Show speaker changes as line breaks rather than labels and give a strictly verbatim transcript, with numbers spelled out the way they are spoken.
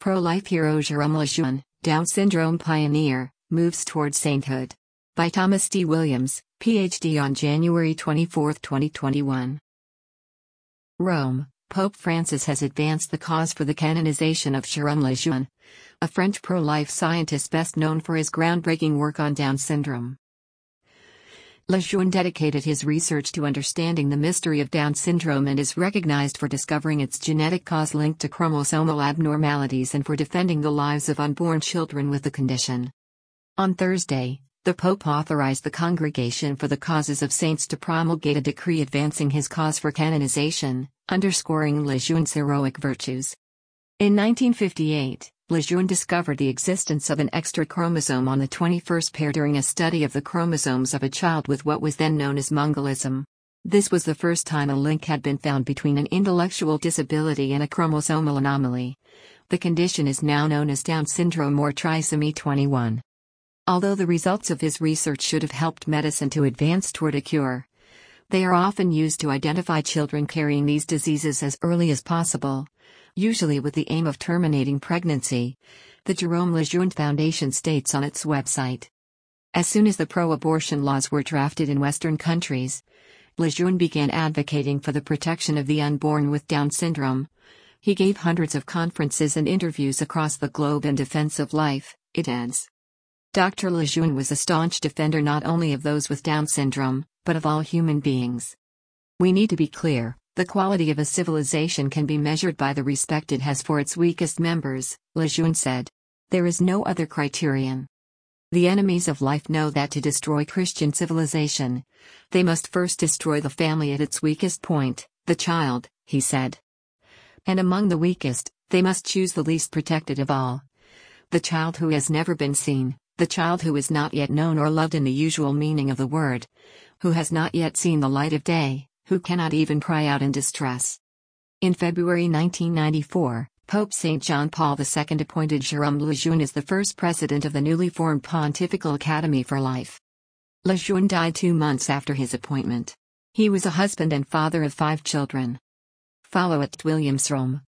Pro-life hero Jérôme Lejeune, Down syndrome pioneer, moves toward sainthood. By Thomas D. Williams, P H D on January twenty-fourth, twenty twenty-one. Rome, Pope Francis has advanced the cause for the canonization of Jérôme Lejeune, a French pro-life scientist best known for his groundbreaking work on Down syndrome. Lejeune dedicated his research to understanding the mystery of Down syndrome and is recognized for discovering its genetic cause linked to chromosomal abnormalities and for defending the lives of unborn children with the condition. On Thursday, the Pope authorized the Congregation for the Causes of Saints to promulgate a decree advancing his cause for canonization, underscoring Lejeune's heroic virtues. In nineteen fifty-eight, Lejeune discovered the existence of an extra chromosome on the twenty-first pair during a study of the chromosomes of a child with what was then known as Mongolism. This was the first time a link had been found between an intellectual disability and a chromosomal anomaly. The condition is now known as Down syndrome or trisomy twenty-one. Although the results of his research should have helped medicine to advance toward a cure, they are often used to identify children carrying these diseases as early as possible, usually with the aim of terminating pregnancy, the Jérôme Lejeune Foundation states on its website. As soon as the pro-abortion laws were drafted in Western countries, Lejeune began advocating for the protection of the unborn with Down syndrome. He gave hundreds of conferences and interviews across the globe in defense of life, it adds. Doctor Lejeune was a staunch defender not only of those with Down syndrome, but of all human beings. We need to be clear. The quality of a civilization can be measured by the respect it has for its weakest members, Lejeune said. There is no other criterion. The enemies of life know that to destroy Christian civilization, they must first destroy the family at its weakest point, the child, he said. And among the weakest, they must choose the least protected of all. The child who has never been seen, the child who is not yet known or loved in the usual meaning of the word, who has not yet seen the light of day, who cannot even cry out in distress. In February nineteen ninety-four, Pope Saint John Paul the Second appointed Jérôme Lejeune as the first president of the newly formed Pontifical Academy for Life. Lejeune died two months after his appointment. He was a husband and father of five children. Follow at Williams Rome.